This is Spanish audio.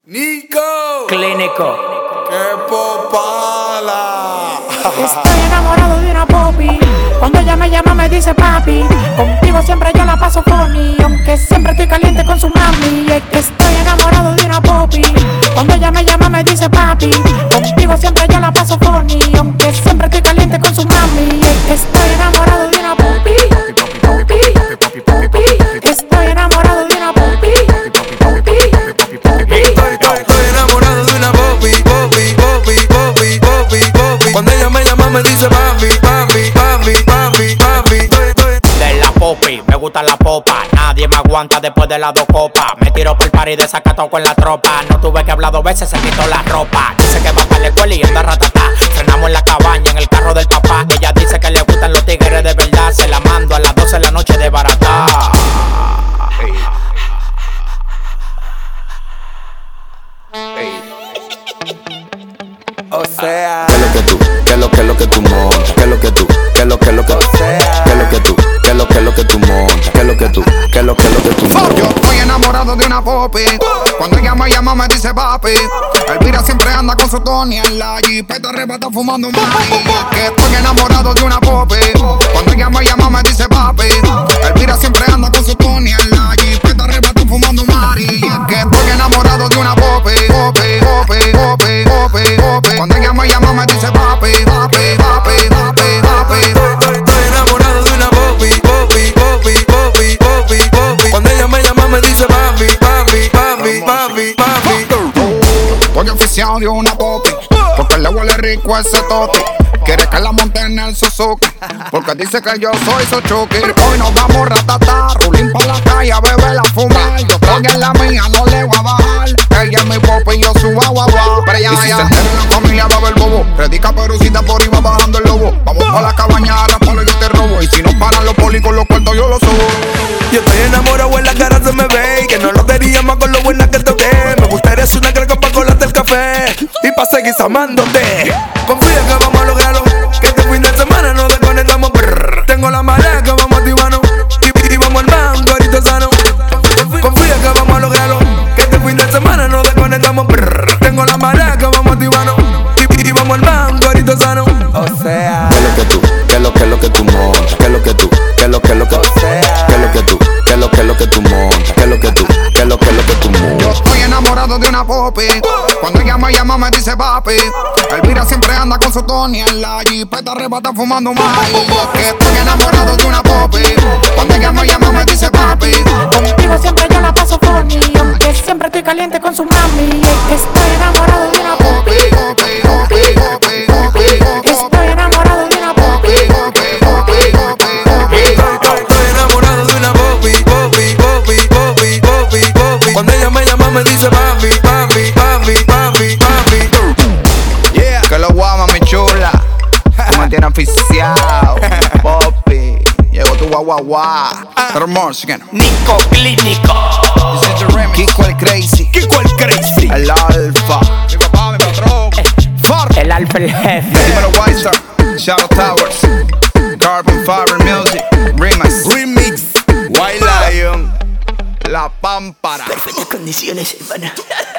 Nico Clínico. ¡Qué popala! Estoy enamorado de una popi. Cuando ella me llama me dice papi. Contigo siempre yo la paso funny, aunque siempre estoy caliente con su mami. Y es que estoy enamorado de una popi. Cuando ella me llama me dice papi. Contigo siempre yo la paso funny, aunque siempre estoy caliente con su mami. Y es que estoy enamorado de una popi. Popi, popi. Estoy enamorado de una popi. Popi, popi. Estoy enamorado de una Bobby. Cuando ella me llama me dice papi. De la popi, me gusta la popa. Nadie me aguanta después de las 2 copas. Me tiro por party desacatado con la tropa. No tuve que hablar 2 veces, se quitó la ropa. Dice que va para la escuela y anda ratatá. Frenamos en la cabaña, en el carro del papá. Ella dice que le gustan los tigres de verdad. Se la mando a las 12 de la noche de barata. O sea, ¿Qué es lo que tú? ¿Qué es lo que tú montas? ¿Qué es lo que tú? ¿Qué es lo que tú? ¿Qué es lo que tú? ¿Qué es lo que tú montas? ¿Qué es lo que tú? ¿Qué es lo que tú montas? Yo estoy enamorado de una popi. Cuando ella me llama me dice papi. Elvira siempre anda con su Tony en la jipeta arrebata fumando un mari. Que estoy enamorado de una popi. Cuando ella me llama me dice papi. Elvira siempre anda con su Tony en la jipeta arrebata fumando un mari. Que estoy enamorado de una popi. Cuando ella me llama me dice papi. estoy enamorado de una Bobby. Cuando ella me llama me dice papi. Estoy oficial de una popi, porque le huele rico ese tote. Quiere que la monte en el Suzuki, porque dice que yo soy su chuki. Hoy nos vamos ratatá, rulín pa' la calle a beber a fumar. Yo estoy en la mía, no le voy a bajar. Ella es mi popi y yo su guau. Pero ya, y si se entera en la familia va a ver bobo. Predica perucita por ahí va bajando el lobo. Vamos pa' la cabaña a raparlo yo te robo. Y si no paran los polis con los cuartos yo los subo. Yo estoy enamorado, en la cara se me ve. Y que no lo diría más con lo buena que toqué. Me gustaría ser una crack pa' colarte el café y pa' seguir amándote. Confía que vamos a lograrlo, que este fin de semana nos desconectamos. Tengo la marea que vamos a activarnos y vamos al mango ahorita sano. Confía que vamos a lograrlo, que este fin de semana nos desconectamos. Tengo la marea que vamos a activarnos y vamos al mango ahorita sano. O sea, ¿Qué es lo que tú? ¿Qué es lo que tú montas? ¿Qué es lo que tú? ¿Qué es lo que tú? ¿Qué es lo que tú? ¿Qué es lo que tú montas? ¿Qué es lo que tú? ¿Qué es lo que tú Yo montas? estoy enamorado de una popi. Cuando ella me llama me dice papi. Elvira siempre anda con su Tony en la jipeta arrebata fumando más. Que estoy enamorado de una popi. Cuando ella me llama me dice papi. Contigo siempre yo la paso funny, aunque siempre estoy caliente con su mami. Y es que estoy enamorado de una popi. Estoy enamorado de una popi. estoy enamorado de una Bobby. Cuando ella me llama me dice papi. Yeah. Que lo guama mi chula. Tú me tienes oficial. Popi. Llegó tu guau. Hermoso. Nico Clínico. Kiko el crazy. El alfa. Mi papá, mi patrón. El alfa, el jefe. Dímelo Weiser. Shadow Towers. Carbon Fiber Music. Remix. White Lion. La Pámpara. Perfectas condiciones, hermano.